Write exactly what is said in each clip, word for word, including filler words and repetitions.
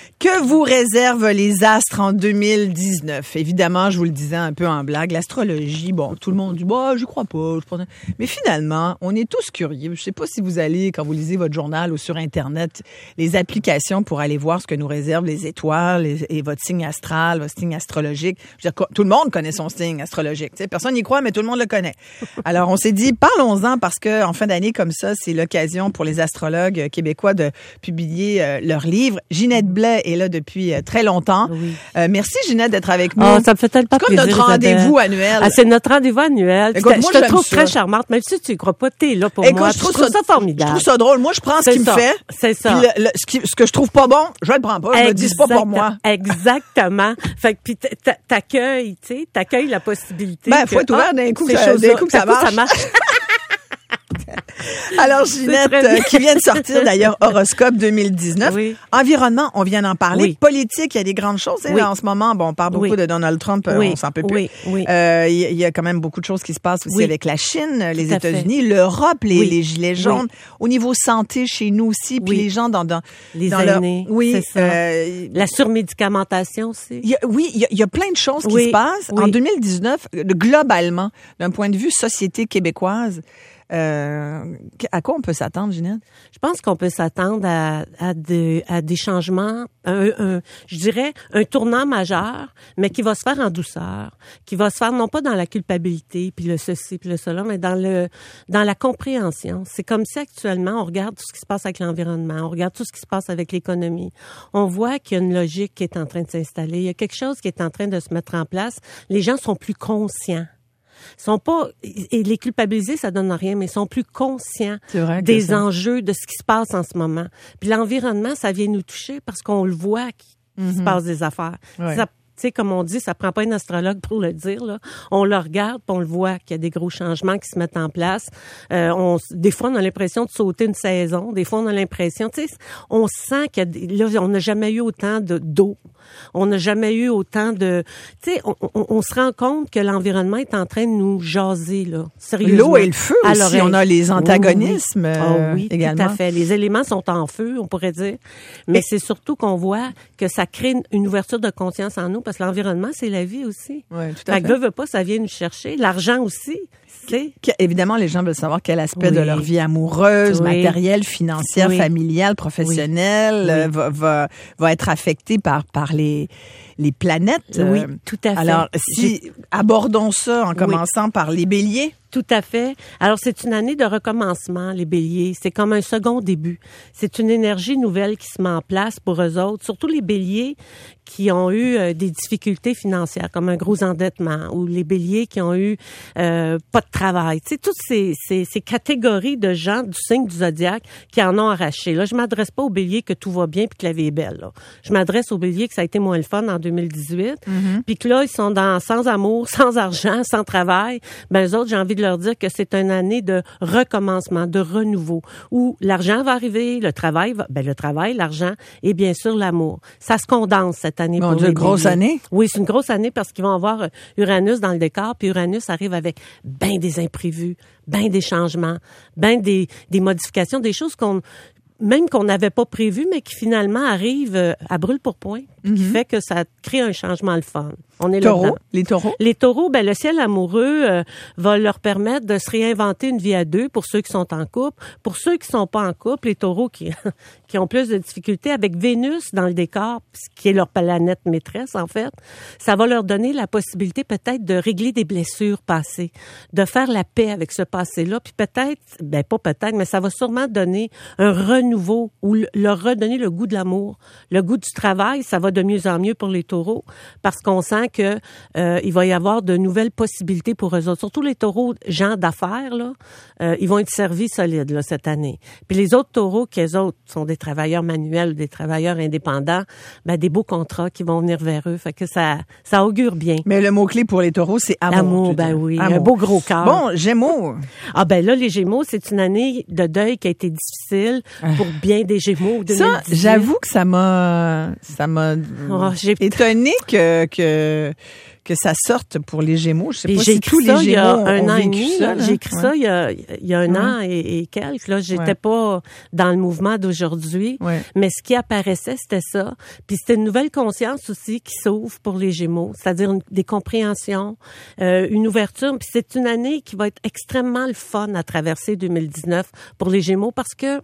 Que vous réservent les astres en deux mille dix-neuf? Évidemment, je vous le disais un peu en blague, l'astrologie, bon, tout le monde dit, bah, j'y crois pas. Je pense... Mais finalement, on est tous curieux. Je sais pas si vous allez, quand vous lisez votre journal ou sur Internet, les applications pour aller voir ce que nous réservent les étoiles et, et votre signe astral, votre signe astrologique. Je veux dire, tout le monde connaît son signe astrologique. Tu sais, personne n'y croit, mais tout le monde le connaît. Alors, on s'est dit, parlons-en parce que en fin d'année comme ça, c'est l'occasion pour les astrologues québécois de publier euh, leur livre. Ginette Blais est là depuis euh, très longtemps. Oui. Euh, merci Ginette d'être avec nous. Oh, ça me fait tellement plaisir. C'est comme notre rendez-vous annuel. Ah, c'est notre rendez-vous annuel. Écoute, moi, je te trouve ça. très charmante, même si tu ne crois pas, t'es là pour Écoute, moi. Je trouve, je trouve ça, ça formidable. Je trouve ça drôle. Moi, je prends ce qu'il me fait. C'est ça. Puis le, le, ce, qui, ce que je trouve pas bon, je le prends pas. Je me dis pas pour moi. Exactement. Fait que puis t'accueilles, tu sais, t'accueilles la possibilité. Ben, faut être ouvert d'un coup, d'un coup que ça marche. Alors, Ginette, euh, qui vient de sortir d'ailleurs Horoscope deux mille dix-neuf. Oui. Environnement, on vient d'en parler. Oui. Politique, il y a des grandes choses. Hein, oui. Là, en ce moment, bon, on parle beaucoup oui. de Donald Trump, oui. on s'en peut plus. Oui. Oui. Euh, il y a quand même beaucoup de choses qui se passent aussi oui. avec la Chine, les États-Unis, l'Europe, les, oui. les gilets jaunes. Oui. Au niveau santé, chez nous aussi, puis oui. les gens dans, dans les dans aînés, leur, oui, c'est ça. Euh, la surmédicamentation aussi. Il y a, oui, il y, a, il y a plein de choses oui. qui se passent. Oui. En deux mille dix-neuf, globalement, d'un point de vue société québécoise, Euh, à quoi on peut s'attendre, Ginette? Je pense qu'on peut s'attendre à, à, de, à des changements, un, un, je dirais un tournant majeur, mais qui va se faire en douceur, qui va se faire non pas dans la culpabilité, puis le ceci, puis le cela, mais dans le dans la compréhension. C'est comme si actuellement, on regarde tout ce qui se passe avec l'environnement, on regarde tout ce qui se passe avec l'économie. On voit qu'il y a une logique qui est en train de s'installer, il y a quelque chose qui est en train de se mettre en place. Les gens sont plus conscients. Sont pas et les culpabiliser, ça donne rien, mais ils sont plus conscients des ça. enjeux de ce qui se passe en ce moment. Puis l'environnement, ça vient nous toucher parce qu'on le voit qu'il mm-hmm. se passe des affaires. Ouais. Ça, tu sais, comme on dit, ça prend pas un astrologue pour le dire, là. On le regarde, puis on le voit qu'il y a des gros changements qui se mettent en place. Euh, on, des fois, on a l'impression de sauter une saison. Des fois, on a l'impression, tu sais, on sent qu'il y a des, là, on n'a jamais eu autant de d'eau. On n'a jamais eu autant de, tu sais, on, on, on se rend compte que l'environnement est en train de nous jaser, là. Sérieusement. L'eau et le feu aussi. On a les antagonismes oui, oui. Euh, oh, oui, également. Tout à fait. Les éléments sont en feu, on pourrait dire. Mais et c'est surtout qu'on voit que ça crée une ouverture de conscience en nous. Parce que l'environnement, c'est la vie aussi. Oui, tout à fait. fait. Veut, veut pas, ça vient nous chercher. L'argent aussi. T'sais. Évidemment, les gens veulent savoir quel aspect oui. de leur vie amoureuse, oui. matérielle, financière, oui. familiale, professionnelle oui. euh, va, va, va être affecté par, par les, les planètes. Oui, euh, tout à fait. Alors, si J'ai... abordons ça en commençant oui. par les béliers. Tout à fait. Alors, c'est une année de recommencement, les béliers. C'est comme un second début. C'est une énergie nouvelle qui se met en place pour eux autres, surtout les béliers qui ont eu euh, des difficultés financières, comme un gros endettement, ou les béliers qui ont eu euh, pas de travail. Tu sais, toutes ces, ces, ces catégories de gens du signe du zodiaque qui en ont arraché. Là, je m'adresse pas aux béliers que tout va bien puis que la vie est belle. Là. Je m'adresse aux béliers que ça a été moins le fun en deux mille dix-huit, mm-hmm. puis que là, ils sont dans sans amour, sans argent, sans travail. Ben, eux autres, j'ai envie de leur dire que c'est une année de recommencement, de renouveau, où l'argent va arriver, le travail va, ben le travail, l'argent et bien sûr l'amour. Ça se condense cette année. Bon, une grosse année. Oui, c'est une grosse année parce qu'ils vont avoir Uranus dans le décor, puis Uranus arrive avec ben des imprévus, ben des changements, ben des des modifications, des choses qu'on même qu'on n'avait pas prévues, mais qui finalement arrivent à brûle pour point, mm-hmm. qui fait que ça crée un changement le fun. On est taureaux, là-dedans. Les taureaux? Les taureaux, ben le ciel amoureux euh, va leur permettre de se réinventer une vie à deux pour ceux qui sont en couple. Pour ceux qui sont pas en couple, les taureaux qui qui ont plus de difficultés avec Vénus dans le décor, qui est leur planète maîtresse en fait, ça va leur donner la possibilité peut-être de régler des blessures passées, de faire la paix avec ce passé-là, puis peut-être, ben pas peut-être, mais ça va sûrement donner un renouveau ou leur redonner le goût de l'amour, le goût du travail. Ça va de mieux en mieux pour les taureaux parce qu'on sent que euh, il va y avoir de nouvelles possibilités pour eux autres. Surtout les taureaux, gens d'affaires, là, euh, ils vont être servis solides là, cette année. Puis les autres taureaux, qui eux autres sont des travailleurs manuels, des travailleurs indépendants, ben des beaux contrats qui vont venir vers eux. Fait que ça, ça augure bien. Mais le mot-clé pour les taureaux, c'est amour. Amour, ben oui. Amour. Un beau gros cœur. Bon, Gémeaux. Ah ben là, les Gémeaux, c'est une année de deuil qui a été difficile pour bien des Gémeaux. Ça, j'avoue que ça m'a, ça m'a oh, j'ai... étonné que, que, que ça sorte pour les Gémeaux. Je sais Puis pas j'ai si tous ça les il y a Gémeaux un ont an et vécu demi, ça. là. J'ai écrit Ouais. ça il y a, il y a un Ouais. an et, et quelques. Là, j'étais Ouais. pas dans le mouvement d'aujourd'hui, Ouais. mais ce qui apparaissait, c'était ça. Puis c'était une nouvelle conscience aussi qui s'ouvre pour les Gémeaux, c'est-à-dire une, des compréhensions, euh, une ouverture. Puis c'est une année qui va être extrêmement le fun à traverser deux mille dix-neuf pour les Gémeaux parce que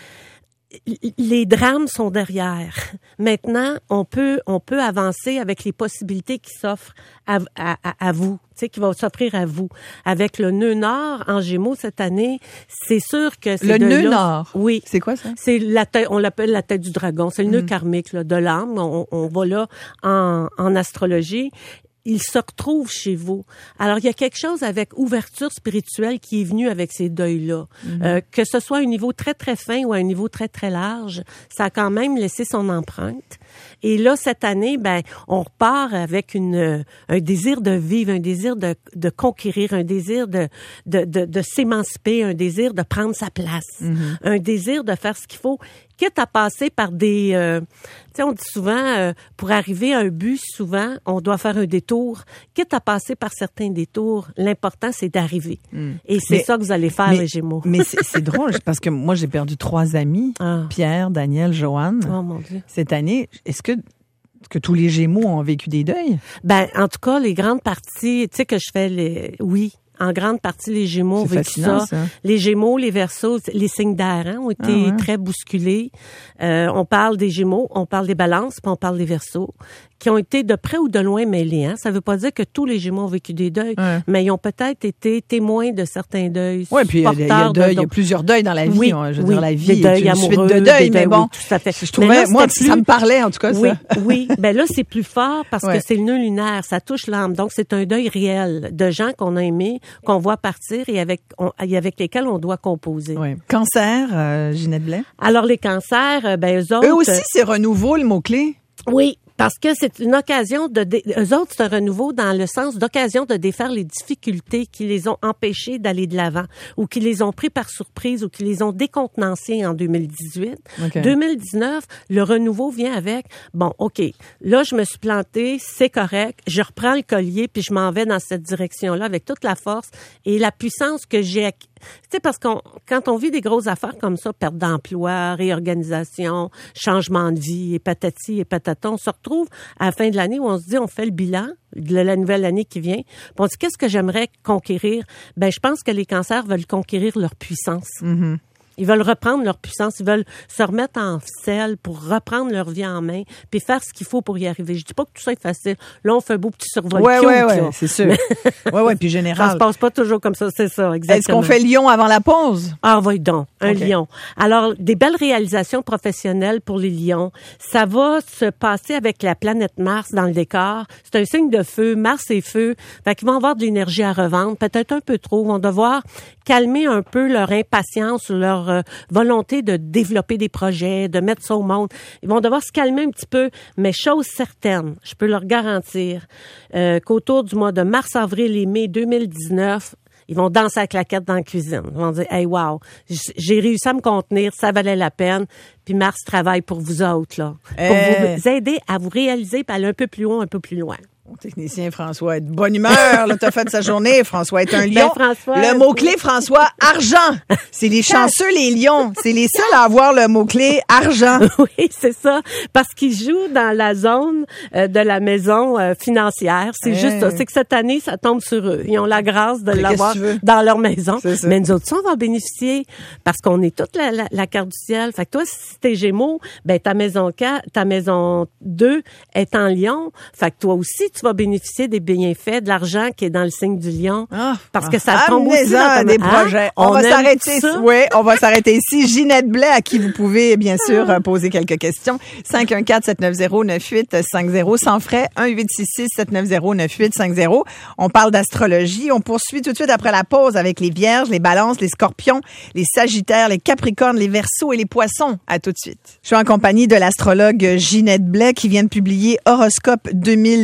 les drames sont derrière. Maintenant, on peut on peut avancer avec les possibilités qui s'offrent à, à, à vous, tu sais, qui vont s'offrir à vous. Avec le nœud nord en Gémeaux cette année, c'est sûr que c'est Le de nœud là- nord. Oui. C'est quoi ça? C'est la tête, on l'appelle la tête du dragon. C'est le nœud karmique là, de l'âme. On, on va là en, en astrologie. Il se retrouve chez vous. Alors, il y a quelque chose avec ouverture spirituelle qui est venu avec ces deuils-là. Mm-hmm. Euh, que ce soit à un niveau très, très fin ou à un niveau très, très large, ça a quand même laissé son empreinte. Et là, cette année, ben, on repart avec une, un désir de vivre, un désir de, de conquérir, un désir de, de, de, de s'émanciper, un désir de prendre sa place, mm-hmm. un désir de faire ce qu'il faut, quitte à passer par des... Euh, tu sais, on dit souvent, euh, pour arriver à un but, souvent, on doit faire un détour. Quitte à passer par certains détours, l'important, c'est d'arriver. Mm. Et c'est mais, ça que vous allez faire, mais, les Gémeaux. Mais c'est, c'est drôle, parce que moi, j'ai perdu trois amis, ah. Pierre, Daniel, Joanne, oh, mon Dieu. Cette année. Est-ce que que tous les Gémeaux ont vécu des deuils? Ben, en tout cas, les grandes parties, tu sais que je fais les... Oui. En grande partie, les Gémeaux ont vécu ça. ça. Les Gémeaux, les Verseaux, les signes d'air hein, ont été ah ouais. très bousculés. Euh, on parle des Gémeaux, on parle des Balances, puis on parle des Verseaux, qui ont été de près ou de loin mêlés. Hein. Ça ne veut pas dire que tous les Gémeaux ont vécu des deuils, ouais. mais ils ont peut-être été témoins de certains deuils. Oui, puis il y, a, il, y a deuil, il y a plusieurs deuils dans la vie. Oui, je veux oui, dire, la vie des deuils est une amoureux, suite de deuils, mais bon, oui, tout à fait. Je trouvais, là, moi, plus... ça me parlait en tout cas. Oui, ça. oui. Ben là, c'est plus fort parce ouais. que c'est le nœud lunaire, ça touche l'âme. Donc, c'est un deuil réel de gens qu'on a aimés, qu'on voit partir et avec, on, et avec lesquels on doit composer. Oui. Cancer, euh, Ginette Blais? Alors, les cancers, ben eux autres... Eux aussi, c'est renouveau, le mot-clé? Oui. Parce que c'est une occasion de... Dé... Eux autres, c'est un renouveau dans le sens d'occasion de défaire les difficultés qui les ont empêchés d'aller de l'avant ou qui les ont pris par surprise ou qui les ont décontenancés en deux mille dix-huit. Okay. deux mille dix-neuf, le renouveau vient avec, bon, OK, là, je me suis plantée, c'est correct, je reprends le collier puis je m'en vais dans cette direction-là avec toute la force et la puissance que j'ai... Tu sais, parce qu'on quand on vit des grosses affaires comme ça, perte d'emploi, réorganisation, changement de vie, et patati et patata, on se retrouve à la fin de l'année où on se dit, on fait le bilan de la nouvelle année qui vient. Puis on dit, qu'est-ce que j'aimerais conquérir? Ben, je pense que les cancers veulent conquérir leur puissance. Mm-hmm. Ils veulent reprendre leur puissance, ils veulent se remettre en selle pour reprendre leur vie en main, puis faire ce qu'il faut pour y arriver. Je dis pas que tout ça est facile. Là, on fait un beau petit survol. Ouais, ouais, ouais, c'est sûr. ouais, ouais, puis général. Ça se passe pas toujours comme ça, c'est ça, exactement. Est-ce qu'on fait Lion avant la pause? Ah, oui, donc, un okay. lion. Alors, des belles réalisations professionnelles pour les lions. Ça va se passer avec la planète Mars dans le décor. C'est un signe de feu, Mars et feu. Fait qu'ils vont avoir de l'énergie à revendre, peut-être un peu trop. Ils vont devoir calmer un peu leur impatience, leur euh, volonté de développer des projets, de mettre ça au monde. Ils vont devoir se calmer un petit peu, mais chose certaine, je peux leur garantir euh, qu'autour du mois de mars, avril et mai deux mille dix-neuf, ils vont danser à la claquette dans la cuisine. Ils vont dire, hey, wow, j'ai réussi à me contenir, ça valait la peine. Puis Mars travaille pour vous autres, là. Pour euh... vous aider à vous réaliser, puis aller un peu plus loin, un peu plus loin. Mon technicien François est de bonne humeur. Là, t'as fait sa journée. François est un lion. Ben, François, le mot-clé, François, argent. C'est les chanceux, les lions. C'est les seuls à avoir le mot-clé argent. Oui, c'est ça. Parce qu'ils jouent dans la zone euh, de la maison euh, financière. C'est hey. juste ça. C'est que cette année, ça tombe sur eux. Ils ont la grâce de Mais l'avoir dans leur maison. Mais nous autres, ça, on va bénéficier parce qu'on est toute la, la, la carte du ciel. Fait que toi, si t'es Gémeaux, ben ta maison quatre, ta maison deux est en Lion. Fait que toi aussi, tu vas bénéficier des bienfaits, de l'argent qui est dans le signe du lion. Ah, parce que ça tombe aussi dans des projets. On, on va s'arrêter Oui, on va s'arrêter ici. Ginette Blais, à qui vous pouvez, bien sûr, poser quelques questions. cinq un quatre, sept neuf zéro, neuf huit cinq zéro, sans frais. un huit six six, sept neuf zéro, neuf huit cinq zéro. On parle d'astrologie. On poursuit tout de suite après la pause avec les Vierges, les Balances, les Scorpions, les Sagittaires, les Capricornes, les Verseaux et les Poissons. À tout de suite. Je suis en compagnie de l'astrologue Ginette Blais qui vient de publier Horoscope deux mille dix-neuf.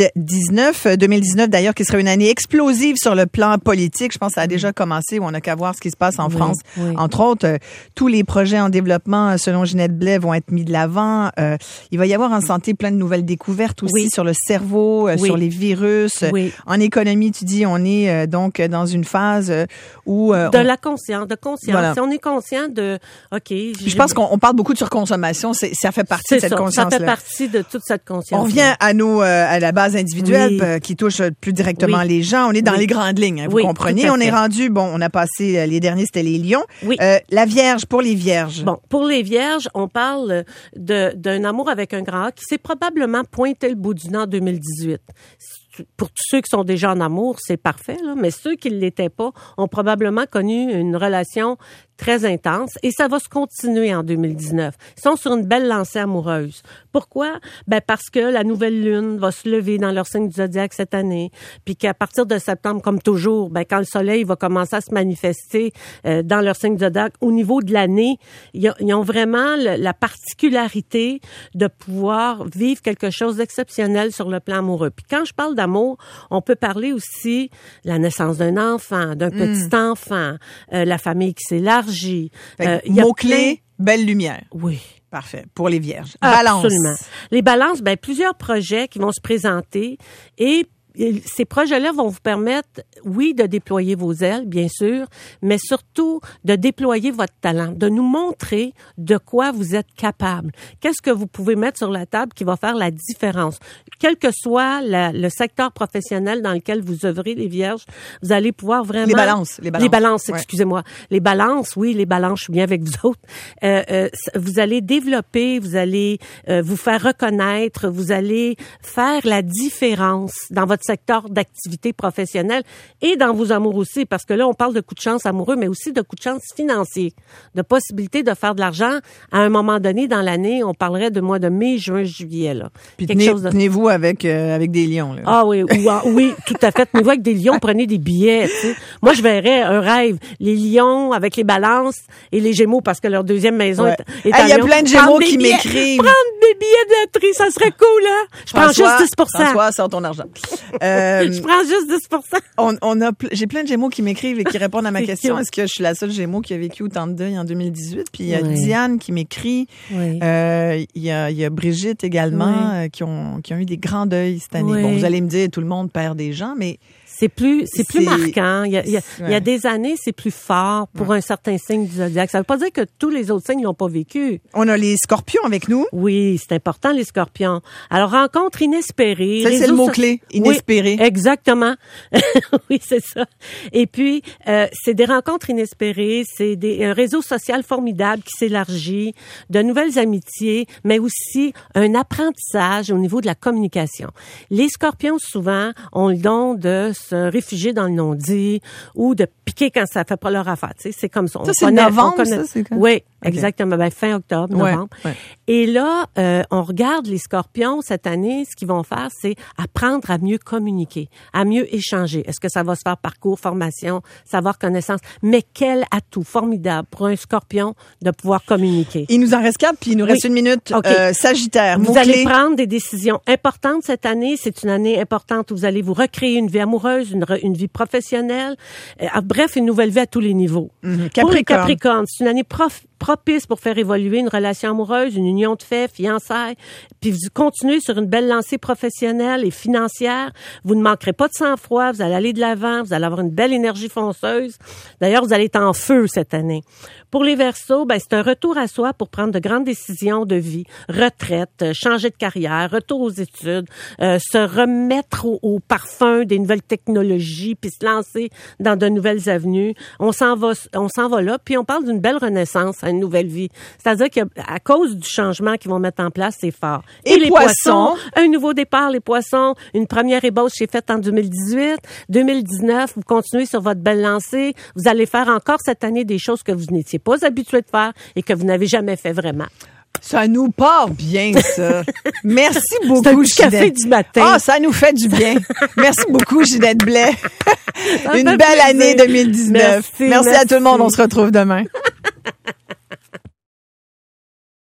dix-neuf. deux mille dix-neuf, d'ailleurs, qui serait une année explosive sur le plan politique. Je pense que ça a déjà commencé, où on n'a qu'à voir ce qui se passe en oui, France. Oui. Entre autres, euh, tous les projets en développement, selon Ginette Blais, vont être mis de l'avant. Euh, il va y avoir en santé plein de nouvelles découvertes aussi oui. sur le cerveau, euh, oui. sur les virus. Oui. En économie, tu dis, on est euh, donc dans une phase euh, où... Euh, de on... la conscience, de conscience. Voilà. Si on est conscient de... OK. Je pense qu'on on parle beaucoup de surconsommation. C'est, ça fait partie c'est de cette ça, conscience-là. Ça fait partie de toute cette conscience. On revient à nos, euh, à la base individuelle oui. euh, qui touche plus directement oui. les gens. On est dans oui. les grandes lignes, hein, vous oui, comprenez. On est rendu, bon, on a passé, les derniers, c'était les lions. Oui. Euh, la Vierge, pour les Vierges. Bon, pour les Vierges, on parle de, d'un amour avec un grand A qui s'est probablement pointé le bout du nez en deux mille dix-huit. Pour tous ceux qui sont déjà en amour, c'est parfait, là, mais ceux qui ne l'étaient pas ont probablement connu une relation très intense et ça va se continuer en deux mille dix-neuf. Ils sont sur une belle lancée amoureuse. Pourquoi? Ben parce que la nouvelle lune va se lever dans leur signe du zodiaque cette année, puis qu'à partir de septembre, comme toujours, ben quand le soleil va commencer à se manifester euh, dans leur signe du zodiaque, au niveau de l'année, ils, ils ont vraiment le, la particularité de pouvoir vivre quelque chose d'exceptionnel sur le plan amoureux. Puis quand je parle d'amour, on peut parler aussi de la naissance d'un enfant, d'un mmh. petit enfant, euh, la famille qui s'élargit. Euh, Mots-clés, plein... belle lumière. Oui. Parfait. Pour les Vierges. Balance. Absolument. Les balances, ben, plusieurs projets qui vont se présenter et ces projets-là vont vous permettre, oui, de déployer vos ailes, bien sûr, mais surtout de déployer votre talent, de nous montrer de quoi vous êtes capable. Qu'est-ce que vous pouvez mettre sur la table qui va faire la différence? Quel que soit la, le secteur professionnel dans lequel vous œuvrez, les Vierges, vous allez pouvoir vraiment... Les balances. Les balances, les balances ouais. excusez-moi. Les balances, oui, les balances, je suis bien avec vous autres. Euh, euh, vous allez développer, vous allez euh, vous faire reconnaître, vous allez faire la différence dans votre secteur d'activité professionnelle et dans vos amours aussi, parce que là, on parle de coups de chance amoureux, mais aussi de coups de chance financiers, de possibilité de faire de l'argent à un moment donné dans l'année. On parlerait de mois de mai, juin, juillet. Là. Puis tenez, chose de... tenez-vous avec, euh, avec des lions. Là. Ah oui, ou, ah, oui, tout à fait. Tenez-vous avec des lions, prenez des billets. Tu sais. Moi, je verrais un rêve, les lions avec les balances et les gémeaux, parce que leur deuxième maison ouais. est, est hey, à Lyon. Il y a plein de gémeaux qui billets, m'écrivent. Prendre des billets de loterie, ça serait cool, hein? Je François, prends juste dix pour cent. François, sors ton argent. Euh, je prends juste dix pour cent. On, on a, j'ai plein de Gémeaux qui m'écrivent et qui répondent à ma question. Est-ce que je suis la seule Gémeaux qui a vécu autant de deuil en deux mille dix-huit? Puis il y a oui. Diane qui m'écrit. Oui. Euh, il y a, il y a Brigitte également oui. euh, qui ont, qui ont eu des grands deuils cette année. Oui. Bon, vous allez me dire, tout le monde perd des gens, mais c'est plus, c'est plus c'est, marquant. Il y a, il y a, ouais. il y a des années, c'est plus fort pour ouais. un certain signe du zodiaque. Ça veut pas dire que tous les autres signes l'ont pas vécu. On a les Scorpions avec nous. Oui, c'est important, les Scorpions. Alors, rencontre inespérée. Ça, c'est le mot-clé, inespéré. Oui, exactement. Oui, c'est ça. Et puis, euh, c'est des rencontres inespérées, c'est des, un réseau social formidable qui s'élargit, de nouvelles amitiés, mais aussi un apprentissage au niveau de la communication. Les Scorpions, souvent, ont le don de se réfugier dans le non-dit ou de piquer quand ça fait pas leur affaire. Tu sais, c'est comme ça. On ça, c'est connaît, novembre, on connaît... ça, c'est quand? Oui, okay. exactement. Ben, fin octobre, novembre. Ouais, ouais. Et là, euh, on regarde les Scorpions cette année. Ce qu'ils vont faire, c'est apprendre à mieux communiquer, à mieux échanger. Est-ce que ça va se faire par cours, formation, savoir, connaissance? Mais quel atout formidable pour un Scorpion de pouvoir communiquer. Il nous en reste quatre, puis il nous reste oui. une minute. Okay. Euh, Sagittaire, vous allez prendre des décisions importantes cette année. C'est une année importante où vous allez vous recréer une vie amoureuse, Une, une vie professionnelle, euh, bref, une nouvelle vie à tous les niveaux. Mmh. Pour les Capricornes, c'est une année prof, propice pour faire évoluer une relation amoureuse, une union de fait, fiançailles, puis vous continuez sur une belle lancée professionnelle et financière. Vous ne manquerez pas de sang-froid, vous allez aller de l'avant, vous allez avoir une belle énergie fonceuse. D'ailleurs, vous allez être en feu cette année. Pour les Verseaux, ben, c'est un retour à soi pour prendre de grandes décisions de vie, retraite, changer de carrière, retour aux études, euh, se remettre au, au parfum des nouvelles technologies, puis se lancer dans de nouvelles avenues. On s'en va, on s'en va là, puis on parle d'une belle renaissance, une nouvelle vie. C'est-à-dire qu'à cause du changement qu'ils vont mettre en place, c'est fort. Et, Et les poissons, poissons, un nouveau départ, les Poissons, une première ébauche qui est faite en deux mille dix-huit, deux mille dix-neuf, vous continuez sur votre belle lancée, vous allez faire encore cette année des choses que vous n'étiez pas habitué de faire et que vous n'avez jamais fait vraiment. Ça nous part bien, ça. Merci beaucoup, c'est un Ginette. Café du matin. Ah, ça nous fait du bien. Merci beaucoup, Ginette Blais. Une belle plaisir. Année deux mille dix-neuf. Merci, merci, merci à tout le monde. On se retrouve demain.